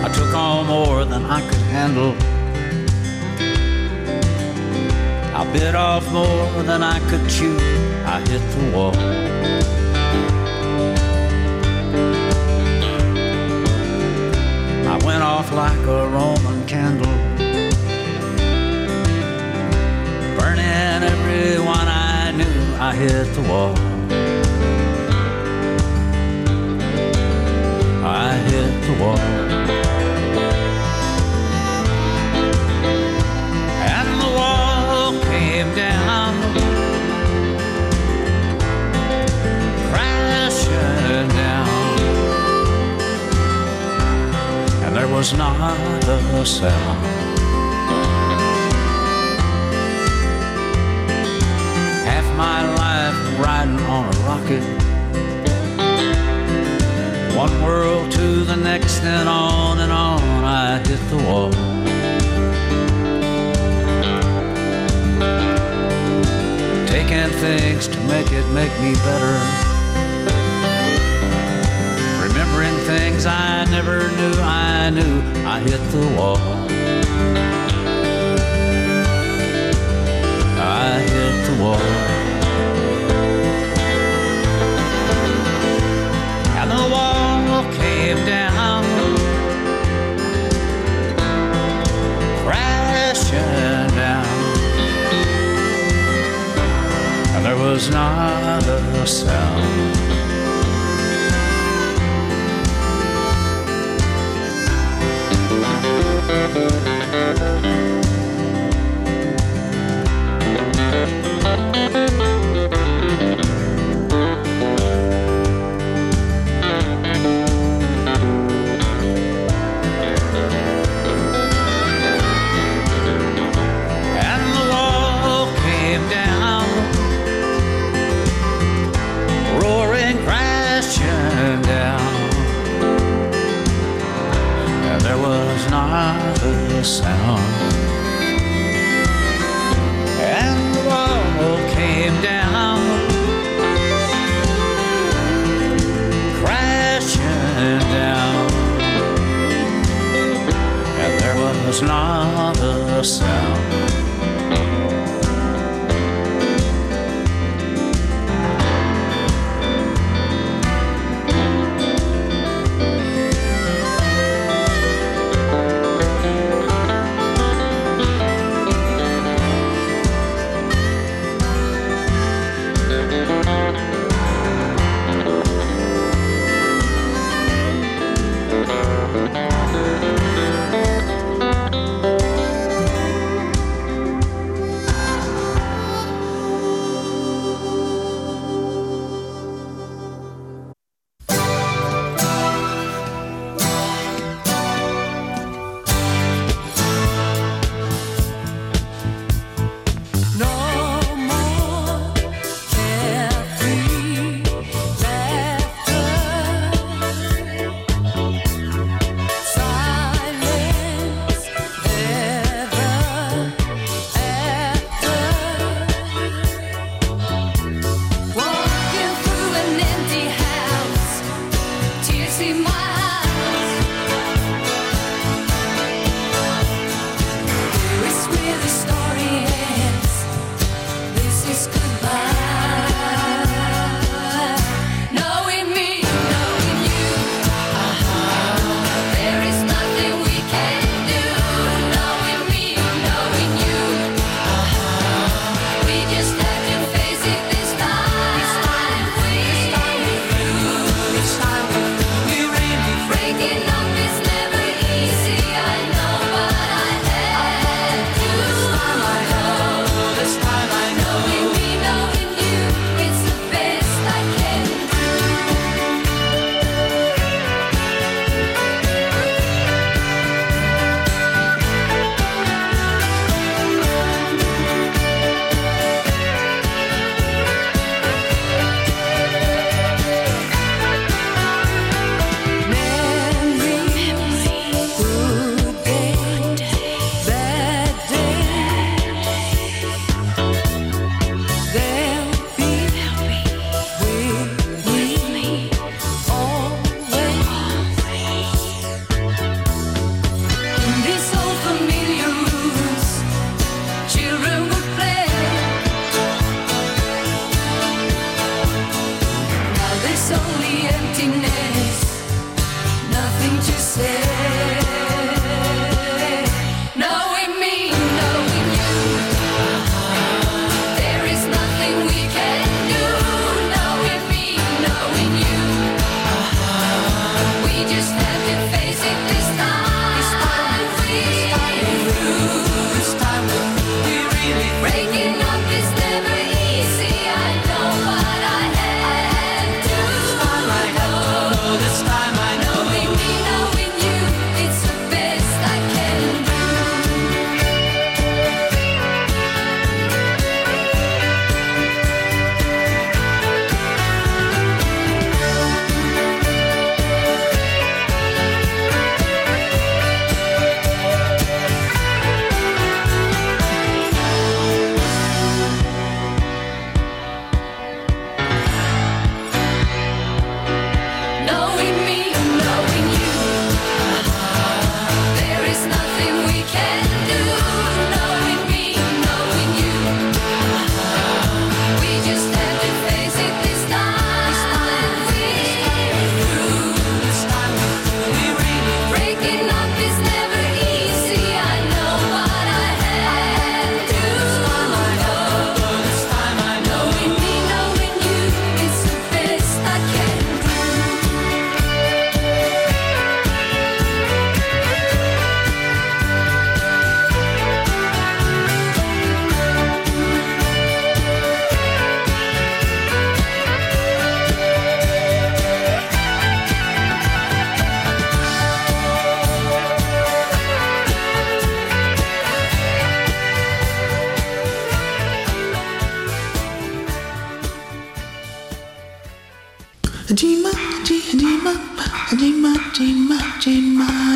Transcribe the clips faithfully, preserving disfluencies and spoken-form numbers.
I took on more than I could handle. I bit off more than I could chew. I hit the wall. I went off like a Roman candle, burning everyone I knew. I hit the wall. I hit the wall. And the wall came down, crashing down, and there was not a sound. Half my life riding on a rocket, one world to the next, and on and on. I hit the wall. Taking things to make it make me better, remembering things I never knew I knew. I hit the wall. I hit the wall. And the wall came down, crashing down, and there was not a sound. Sound. And the wall came down, crashing down, and there was not a sound.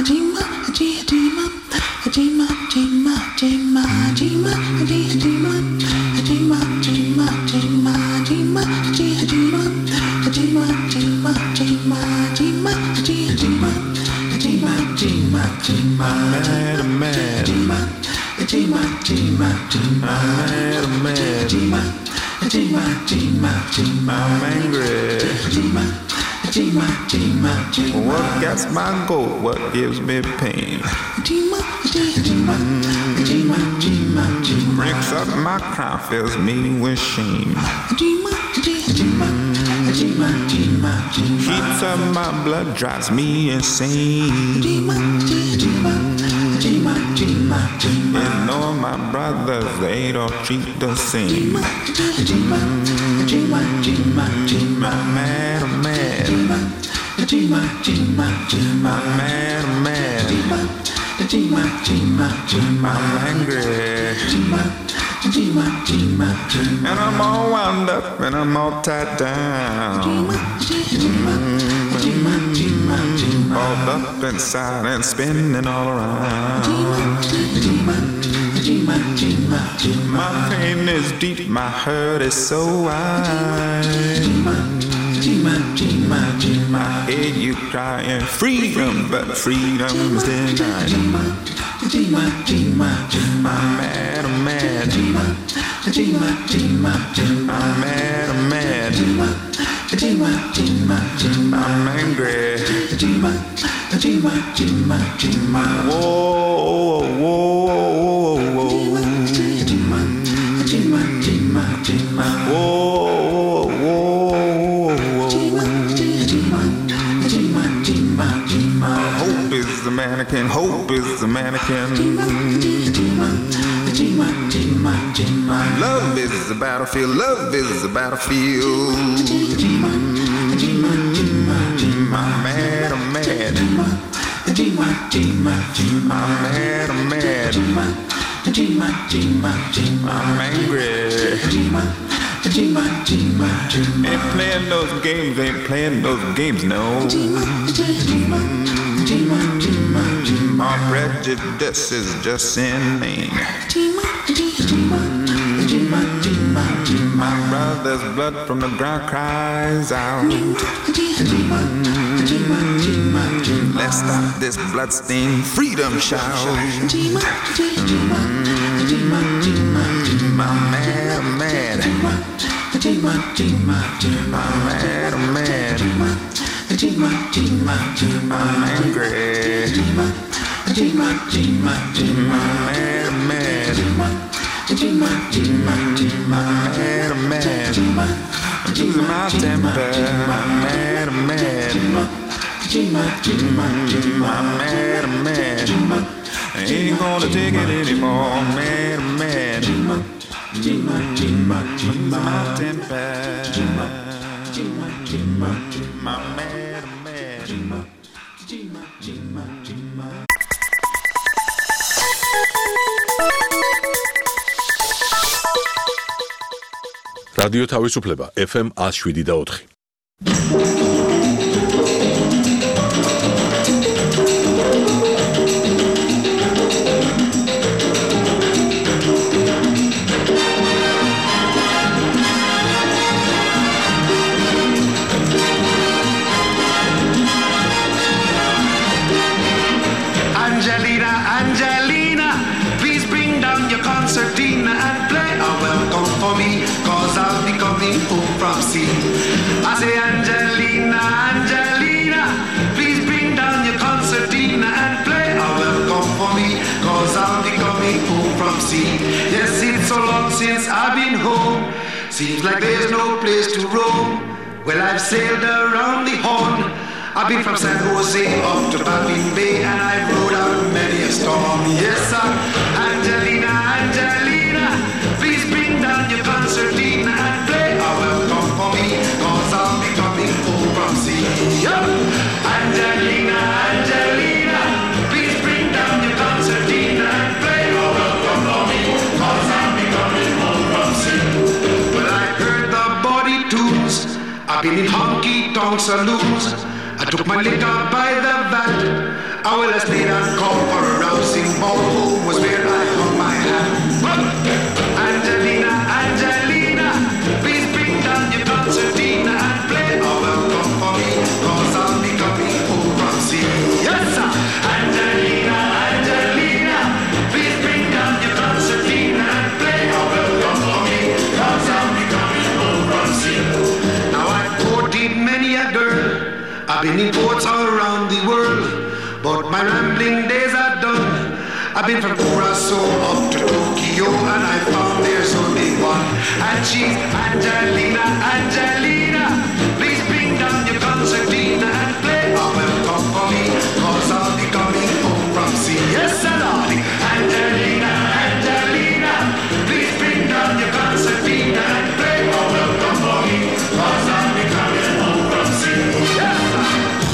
I'm angry. What gets my goat? What gives me pain? Mm, breaks up my crown, fills me with shame. Heats up my blood, drives me insane. You know my brothers, they don't treat the same. I'm mad, I'm mad. I'm mad, I'm mad. I'm angry. And I'm all wound up and I'm all tied down. Mm-hmm. All up inside and spinning all around. My pain is deep, my hurt is so wide. I hear you crying freedom, but freedom's denied. I'm mad, I'm mad. I'm mad, I'm mad. I'm angry. Whoa, whoa, whoa, whoa. Hope is the mannequin, hope is the mannequin. Love is the battlefield, love is the battlefield. I'm mad, I'm mad. I'm mad, I'm mad. I'm angry. Ain't playing those games, ain't playing those games, no. Our prejudice is just inane. My brother's blood from the ground cries out. Let's stop this bloodstained freedom shout. I'm mad, I'm mad. I'm mad, I'm mad. I'm angry. I'm mad, I'm mad. I'm mad, I'm mad. I'm losing my temper. I'm mad, I'm mad. I'm mad, I'm mad. I ain't gonna take it anymore. I'm mad, I'm mad. I'm losing my temper. I'm mad, I'm mad. რადიო თავისუფლება ეფ ემ one oh seven და four. Angelina, Angelina, please bring down your concertina and play a welcome for me, cause I'll be coming home from sea. I say Angelina, Angelina, please bring down your concertina and play a welcome for me, cause I'll be coming home from sea. Yes, it's so long since I've been home, seems like there's no place to roam. Well, I've sailed around the Horn, I've been from San Jose up to Baffin Bay, and I've rode out many a storm. Yes, sir. Angelina, Angelina, please bring down your concertina and play a welcome for me, cause I'll be coming home from sea. Yup. Angelina, Angelina, please bring down your concertina and play a welcome for me, cause I'll be coming home from sea. Well, I heard the body tunes, I've been in honky-tonk saloons, I took my liquor by the vat, I will have stayed and come for a rousing ball. Home was where I hung my hat. Angelina, Angelina, please bring down your concertina and play a welcome for me, cause I'll be coming home from sea. Yes, sir. Angelina, Angelina, please bring down your concertina and play a welcome for me, cause I'll be coming home from sea. Now I've courted many a girl, I've been in ports all around the world, but my rambling days are done. I've been from Curacao up to Tokyo, and I found there's only one, and she's Angelina, Angelina. Please bring down your concertina and play a welcome for me, cause I'll be coming home from sea. Yes, sir, darling. Angelina, Angelina, please bring down your concertina and play a welcome for me, cause I'll be coming home from sea. Yes, sir.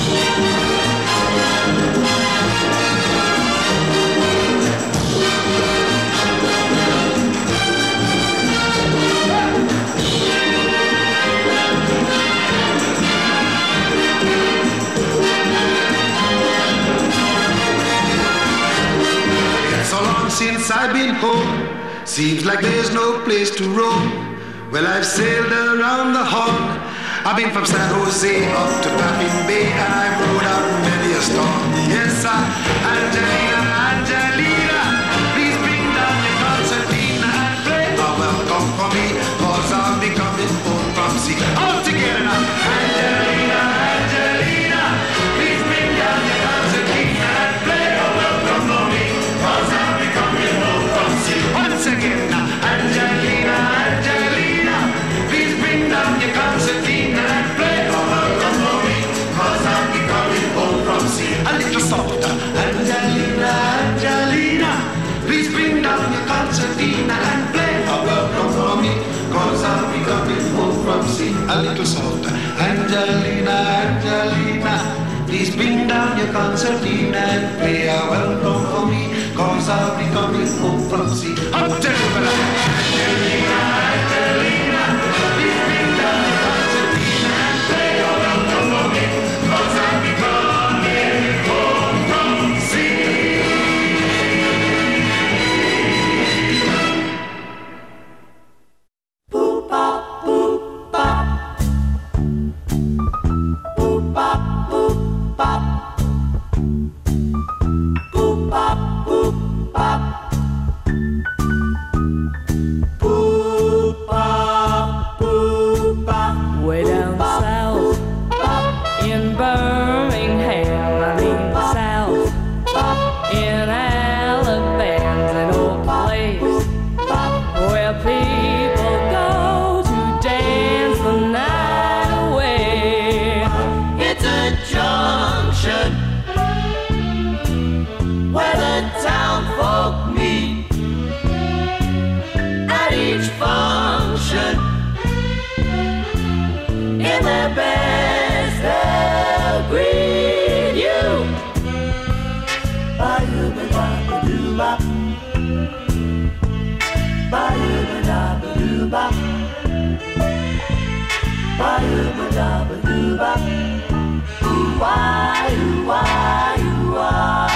So long since I've been home, seems like there's no place to roam. Well, I've sailed around the horn. I've been from San Jose up to Baffin Bay, and I've rode out many a storm. Yes, sir. Angelina, Angelina, please bring down your concertina and play a welcome for me, cause I'll be coming home from sea. All together now. Angelina, Angelina, please bring down your concertina and play a welcome for me, cause I'll be coming home from sea. Once again now. Angelina, Angelina, please bring down your concertina and play a welcome for me, cause I'll be coming home from sea. A little softer. Angelina, Angelina, please bring down your concertina and play a welcome for me, cause I'll be coming home from sea. A little softer. Angelina, Angelina, please bring down your concertina and play a welcome for me, cause I'll be coming home from sea. Up to Angelina, Angelina, please bring down your concertina and play a welcome for me, cause I'll be coming home from sea. Boop bop, boop bop, boop bop, boop bop, boop bop, boop bop, boop bop, boop bop. Way down south in Birmingham, I mean south in Alabama's an old place where people go to dance the night away. It's a junction where the town folk meet at each function. In their best they'll greet you. Ba-doo-ba-da-ba-doo-bop, ba-doo-ba-da-ba-doo-bop, ba-doo-ba-da-ba-doo-bop. Ooh-wah, ooh-wah, ooh-wah.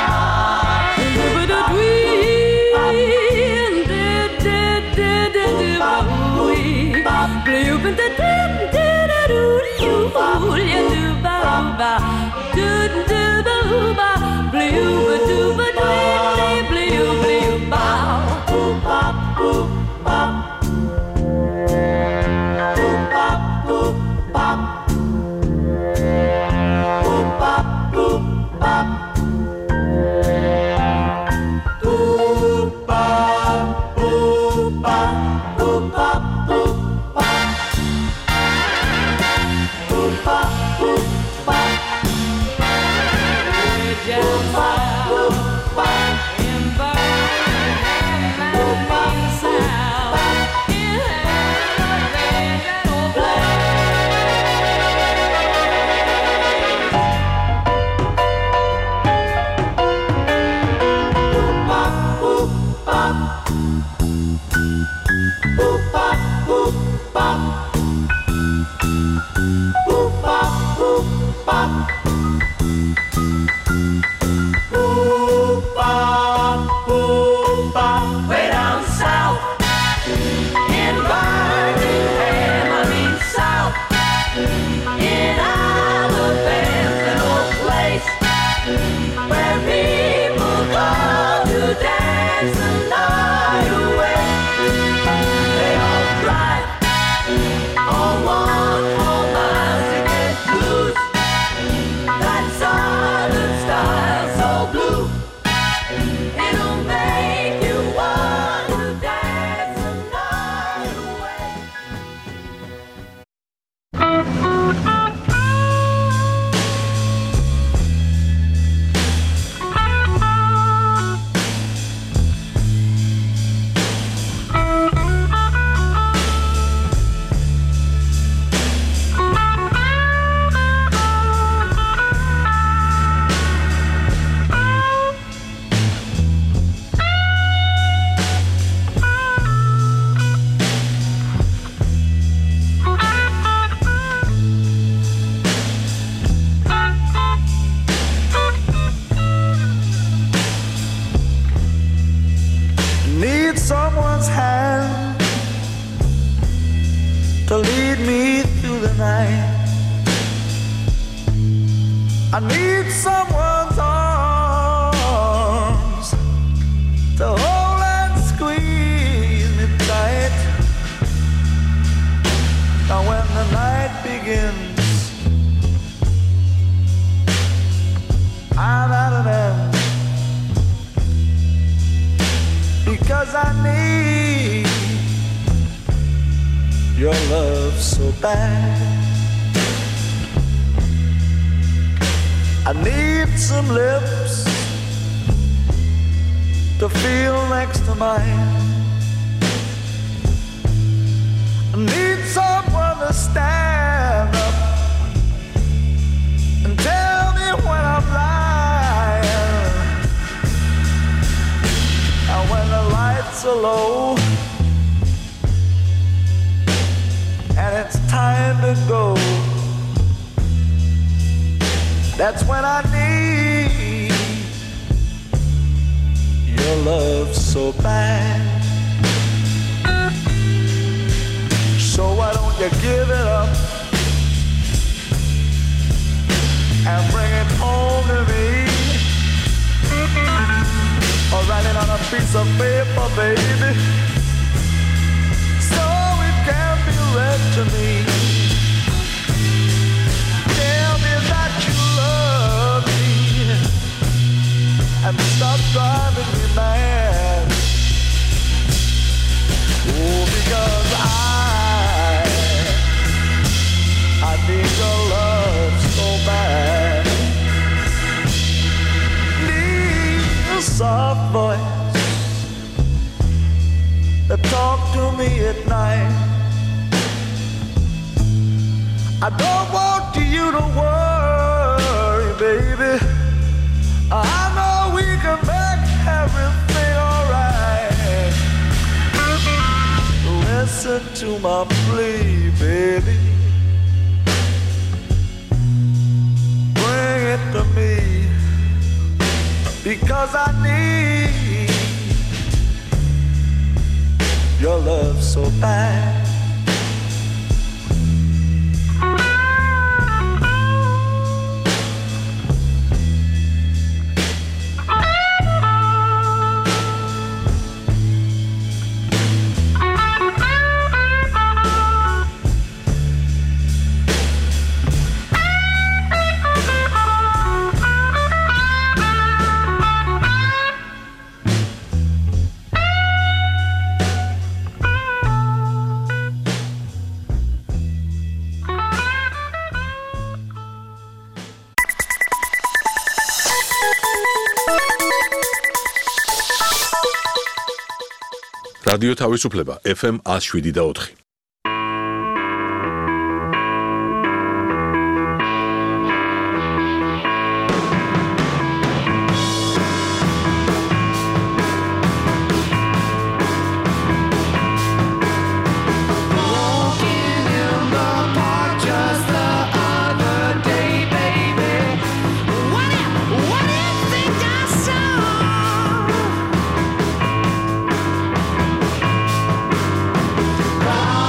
someone's hand to lead me through the night. I need someone's arms to hold and squeeze me tight. Now when the night begins, I'm at an end, because I need your love so bad. I need some lips to feel next to mine. I need someone to stand up and tell me when I'm lying. And when the lights are low and it's time to go, that's when I need your love so bad. So why don't you give it up and bring it home to me, or write it on a piece of paper, baby, so it can be read to me. Tell me that you love me and stop driving me mad. Oh, because I I need your love so bad. Need a soft voice that talk to me at night. I don't want you to worry, baby. I know we can make everything alright. Listen to my plea, baby. Bring it to me, because I need your love so bad. რადიო თავისუფლება ეფ ემ one oh seven და four. Wow.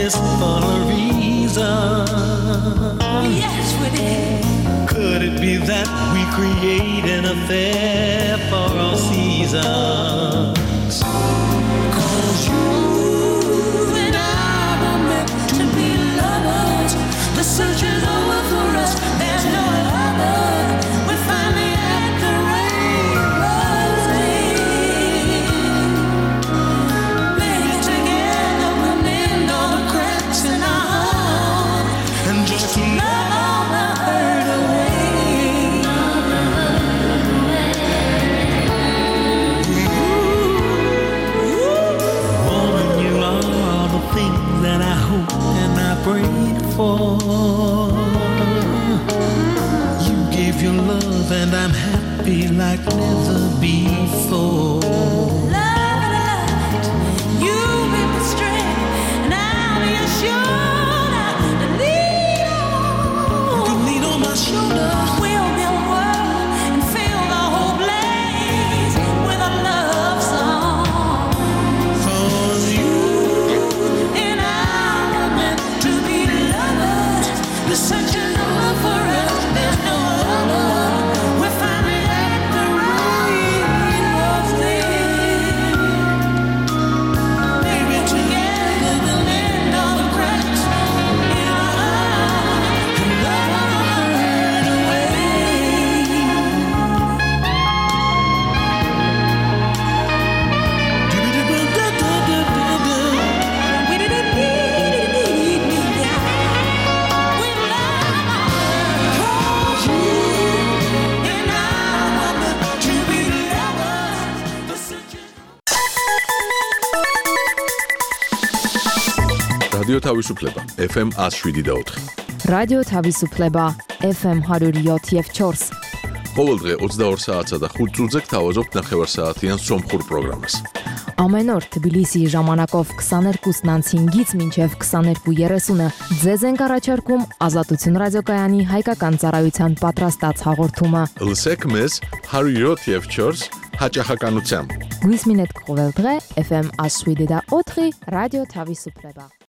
this for a reason. Yes, we did. Could it be that we create an affair for all seasons? 'Cause you And I were meant to be lovers. The search is over for us. There's no other. We're finally at the rainbow's end. Maybe together we'll mend all the cracks in our heart. and just to Love all the hurt woman, you are all the things that I hope and I prayed for. You gave your love and I'm happy like never before. Love and light, you be my strength, and I'll be your shoulder to lean on. You lean on my shoulder. We'll build a world and fill the whole place with a love song. 'Cause you And I were meant to be lovers. The search is over for us. There's no other. We're finally at the rainbow's end. Maybe together we'll mend all the cracks in our heart and love all the hurt away. We didn't need me down. We love, 'cause you and I were meant to be lovers. The search is რადიო თავისუფლება ეფ ემ one oh seven და four. რადიო თავისუფლება ეფ ემ one oh seven და four. ყოველდღე ოცდაორ საათსა და ხუთ წუთზე გთავაზობთ ნახევარსაათიან სომხურ პროგრამას. Ամեն օր Թբիլիսիի ժամանակով twenty-two հինգից մինչև twenty-two thirty ձեզ ենք առաջարկում Ազատություն ռադիոկայանի հայկական ծառայության պատրաստած հաղորդումը։ Լսեք մեզ one oh seven და four հաճախականությամբ։ Գույսմինետ կողել დღե էֆ էմ one oh seven და four ռադիո Թավիսուփլեբա։